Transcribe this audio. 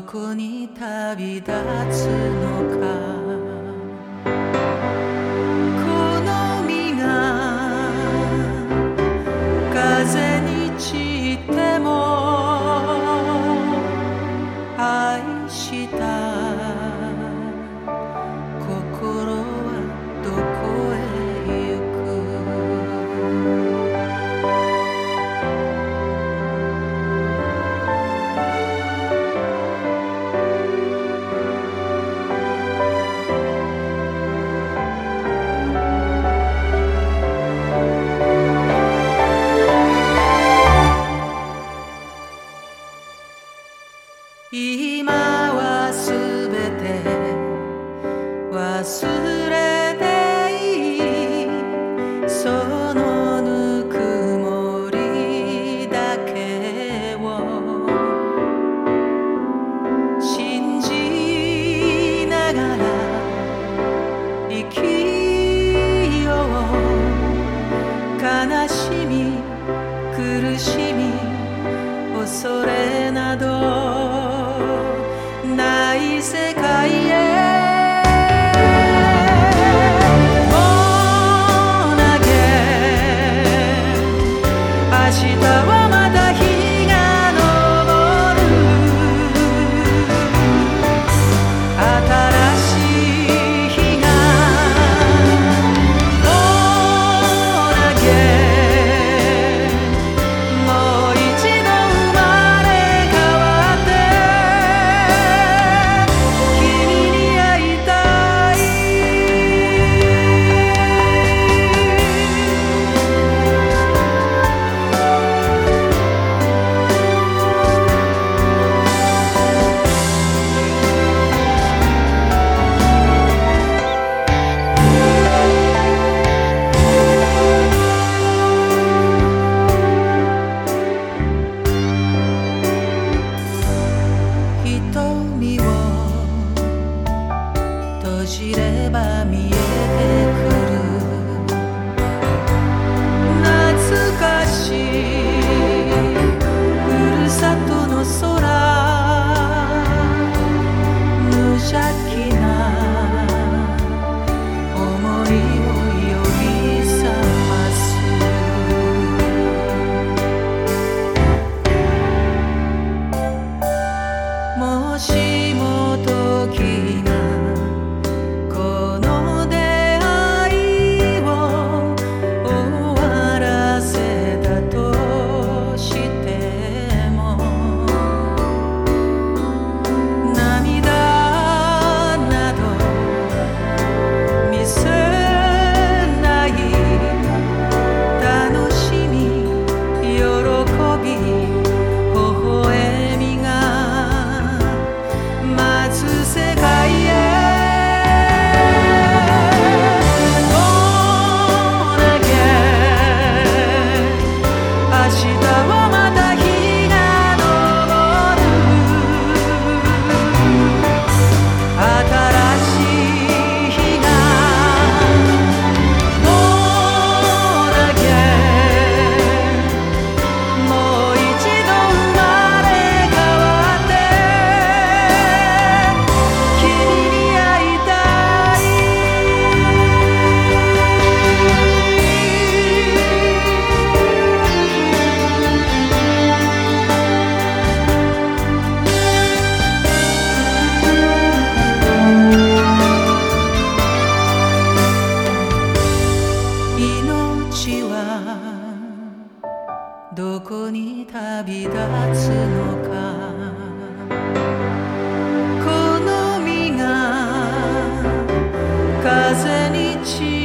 こに旅立つのか。この身が風に散っても愛した心はどこへ行く。今はすべて忘れていい、そのぬくもりだけを信じながら生きよう。悲しみ苦しみ恐れなどない世界へもう投げ、明日はまた日が昇る。新しい日がもう投げ、もう一度生まれ変わって瞳を閉じれば見えてくる懐かしいふるさとの空、無邪気な想いを呼び覚ます。もしも時がこの出会いを終わらせたとしても、涙など見せない楽しみ喜び微笑みが待つ世界へもう投げ、明日はまた日が昇る。新しい日がもう投げ、もう一度生まれ変わって君に会いたい。命はどこに旅立つのか。この身が風に散